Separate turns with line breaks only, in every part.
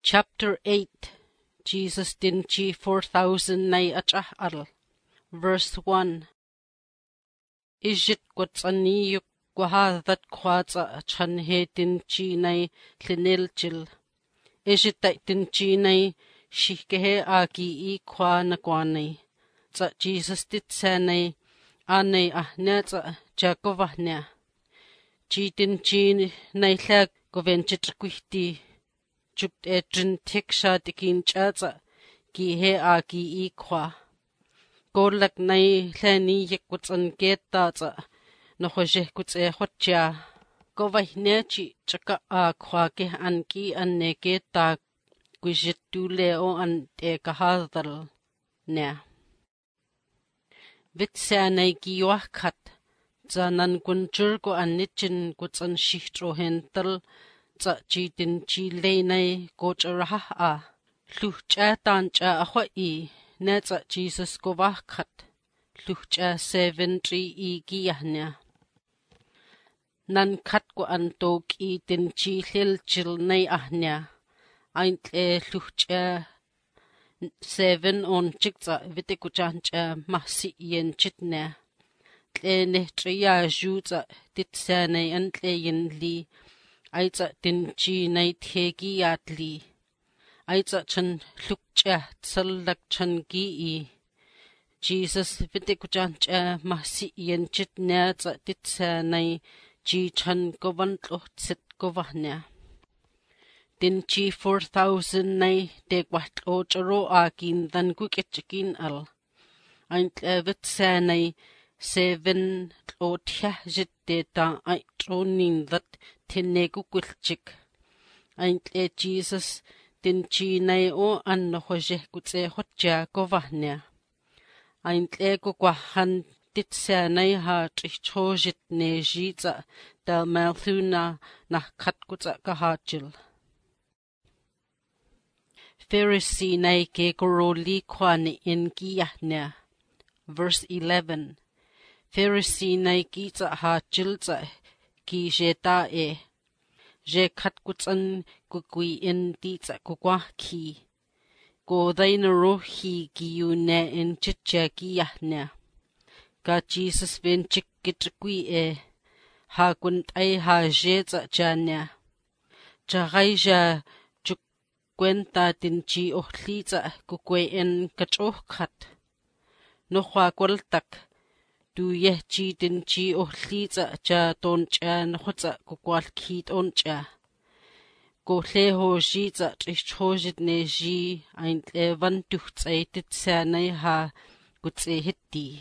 Chapter 8 Jesus dinchi 4,000 nay achah al. Verse 1 Ijit kwatsaniyuk kwahadat kwatsa chanhe dinchi nay tlinilchil. Ijit dinchi nay shikehe agi I kwa nakwanay. Tsa Jesus ditsanay anay ahnya tsa jagovahnya. Ji dinchi nay lag govenchitrkwihti. Jukt edrin tiksha dikin chatsa ki he agi I kwa. Golak nay hlani yekwatsan geta tsa nohojeh kutse hotja. Govahnya chi chaka kwa ke anki anne geta gujitule o an te kahadal nea. Vitsanay giwahkat tsa nan gunjur ko anichin kutsan shihtro hental tsa chi dinchi leynay gocharaha luhcha tancha ahwai ne tsa Jesus govahkat luhcha 7 giyahnya nan kat ko antok I dinchi lilchil nay ahnya aintle luhcha 7 on chikza vitikuchancha mahsi yen chitne tle nehtriya juza ditsanay antle yen li Aitsa dinchi nay thegi yatli. Aitsa chan lukcha tsalak chan gi Jesus vitikuchancha mahsi yen chitnya tsa ditsa nay ji chan govantlo tsit govahnya. Dinchi 4,000 nay degwatlo charo agin dan kukichikin al. Aintla vitsa nay 7 tlotia jitteta aitronin that tinegugulchik. Aintle Jesus dinchi nay o annohojeh kutse hotja govahnya. Aintle gugwahan ditsa nay ha trichojit nejitsa dal malthuna nahkat kutsa kahajil. Pharisee nay ke goroli kwani in giyahnya. Verse 11 Pharisee nay gitsa ha jilza ki jeta je kat kutsan kukui in ditsa kukwahki. Go daina rohi giyune in chicha giyahnya. Ga Jesus vinchik gitrikui ha guntay ha jetsa janya. Jagayja juk kwenta dinchi ohlitsa kukwe in kachohkat. Nohwa kwaltak. Du yehchi dinchi ohlitsa cha toncha nohotsa kukwalkit oncha. Go leho jitsa trichojit neji aintle vantuhtsay ditsanay ha kutse hitti.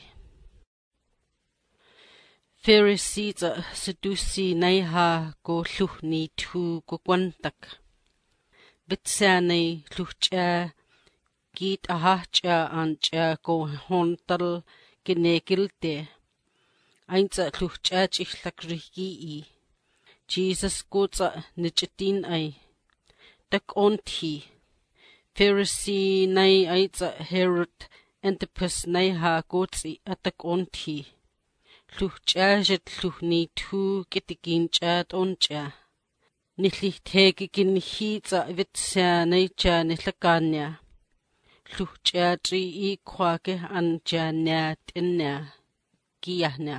Pharisee tsa Sadducee nay ha go luhni tu kukwantak. Vitsanay luhcha git ahahcha ancha go hontal ginegilte. Aintsa luhcha chichlakrigi Jesus gotsa nichitin ay. Tak onti. Pharisee nay aitsa Herod Antipas nay ha gotsi atak onti. Luhcha jit luhni tu kitigincha oncha. Nilithegi ginhitsa vitsa nay cha nilakanya. Luhcha tri kwake anja nya tinnya giyahnya.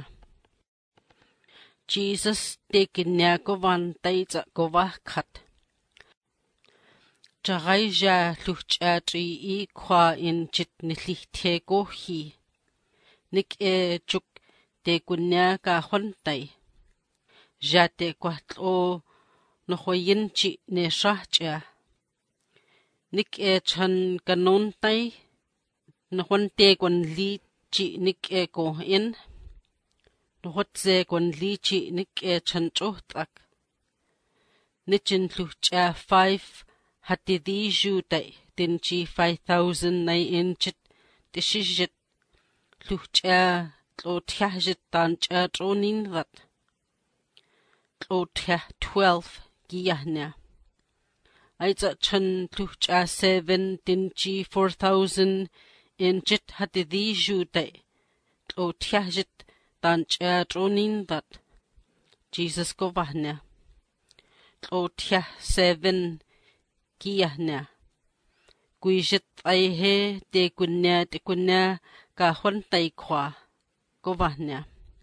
Jesus tekinya govantay tsa govahkat. Chagayja luhcha tri kwa in chit nilithego hi. Nik chuk tekunya ka hontay. Jate kwatlo nohoyinchi ne shahcha. Nik chan kanontay nohonte kwan li chi nik ko in. Nohotse kwan li chi nik chan chohtak. Nichin luhcha 5 hatidi jutay dinchi 5,000 nay inchit tishijit. Luhcha tlotyahjit tancha tronin that. Tlotyah 12 giyahnya. Aitsa chan luhcha 7 dinchi 4,000 inchit hatidi jutay. Tlotyahjit tancha tronin that. Jesus govahnya. Tlotyah 7 kiyahna. Kuijit ay he te kunya ka huantay kwa govahna.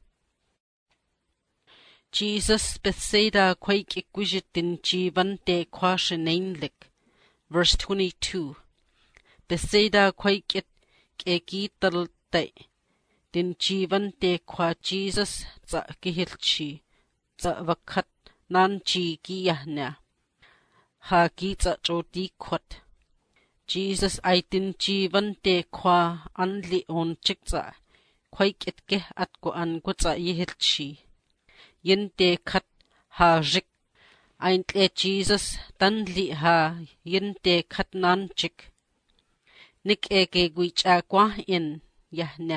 Jesus Bethsaida quake equijit din jivan te kwa shenainlik. Verse 22. Bethsaida quake it kegital te din jivan te kwa Jesus za gihilchi za vakat nanchi giyahna. Ha giza jodi kwat. Jesus ay din jivan te kwa anli on chikza quake it ge at ko an kwatza yihilchi. Yin te kat ha rik. Ein tle Jesus tanli ha yin te kat nanchik. Nik eke guicha kwa in yahna.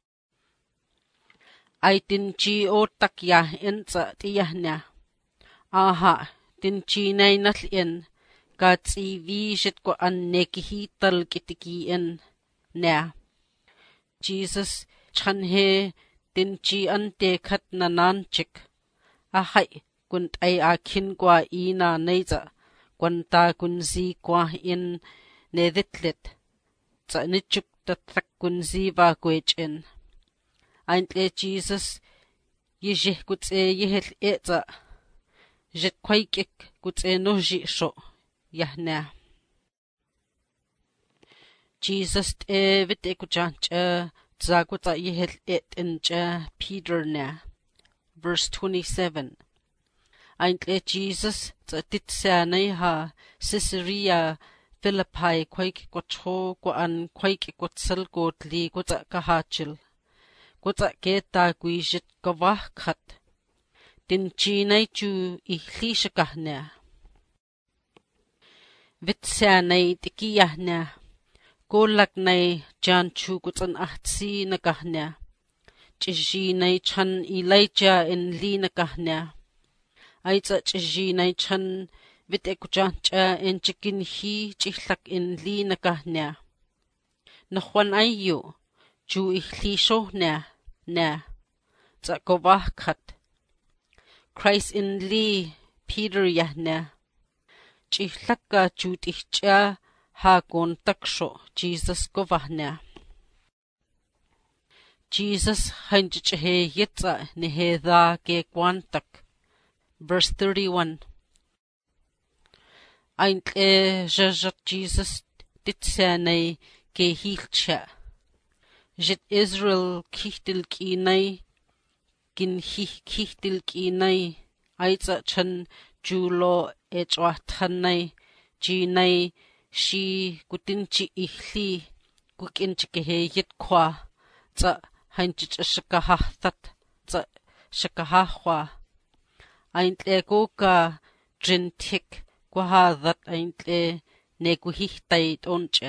Ay din chi o tak yah in za ti yahna. Aha, din chi nay nal in. Ka tsi vijit ko an nekihital kitiki in na. Jesus chan he din chi an te kat na nanchik. Ahay, kunt ay akin kwa ina naiza, kwanta kunzi kwa in neditlit, za nichuk tatak kunzi va kwechin. Aintle Jesus, yijih kutse yihil eza, jit kwaikik kutse noji sho, yahna. Jesus te vite kuchancha, za kutsa yihil incha Peter na. Verse 27. Aintle Jesus za titsanay ha Caesarea Philippi quake kwatho kwa an quake kwatsal kotli kwatsa kahachil. Kwatsa keta kuijit kawahkat. Din chinay chu ihlishakahna. Vitsanay tikiyahna. Golak nay jan chu kwatsan ahtsi nakahna. Chijinay chan Elijah in li nakahna. Ay tsa chijinay chan vite kuchancha in chikin hi chihlak in li nakahna. Nahuan ayo, chu ihlisho na, tsa kovahkat. Christ in li Peter yahna. Chihlak ka chu tihcha ha kontaksho Jesus kovahna. Jesus hanjiche yitza neheda ke kwantak. Verse 31. Aintle jajat Jesus ditsanay ke hilcha. Jit Israel kihtil kinay, kin kihtil kinay, aitza chan julo echwahtanay, jinay shi kutinchi ihli, kukinchi keheyit kwa, tsa hanjich shakahathat, tsa shakahahwa. Aintle koka drintik kwahadat aintle nekuhihtay toncha.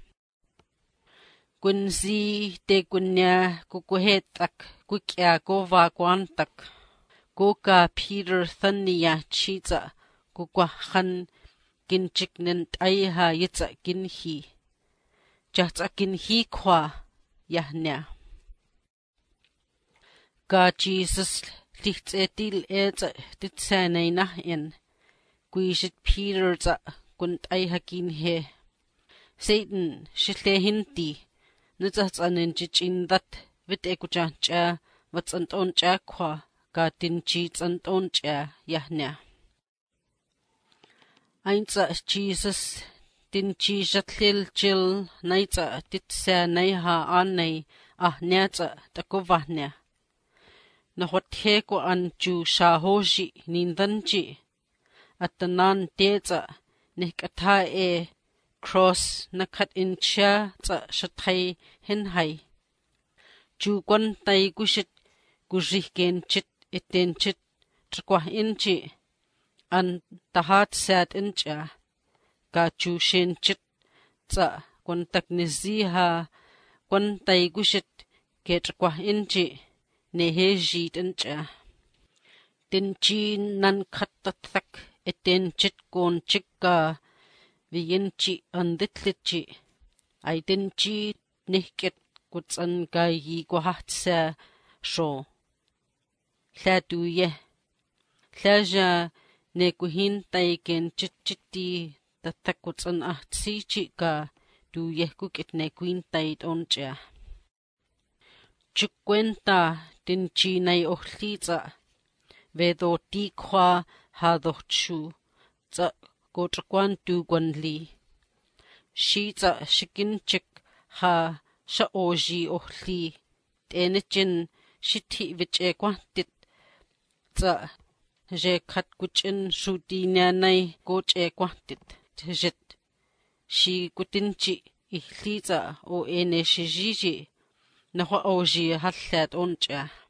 Kunzi te kunya kukuhetak kukya kova kwantak. Koka Peter thaniya chiza kukwahan kinchik nentayha yitza kinhi. Jatsa kinhi kwa yahnya. Ka Jesus lichtsetil eza ditsanay nahin. Kuishit Peter za kuntayha kinhe. Satan shitlehinti. Nutsahtsanin chichindat vite kuchancha vatsantoncha kwa ka tinchi tsantoncha yahnya. Ainza Jesus tinchi jatlil chil naitza titsanay ha anay ahnyaza takovahnya. Nahwathe ko anju shahoji nindanji atanan teza nehkatae cross nakat incha tsa shatay hinhay. Ju kwantay kushit kujihkenchit itenchit trakwah inchi an tahat sad incha ka ju shenchit tsa kwantak niziha kwantay kushit ke trakwah inchi nehejit incha. Tinchi nan katatak itenchit konchik ka Viyenchi anditlitchi, ay tinchi nihket kutsan kayi kwahatsa sho. Tlatuye. Tlaja nekuhintay ken chichiti tathakutsan ahtsiji ka tuyehkuk itnequintait oncha. Chukwenta tinchinay ohlitsa vedo tikwa hadochu tsa kochakwan tuguanli. Shitsa shikinchik ha shaoji ohli tenichin shiti vichekwantit tsa jekat kuchin shutinyanay kochekwantit tjit shi kutinchi ihlitsa o ene shijiji nahwa oji hallat oncha.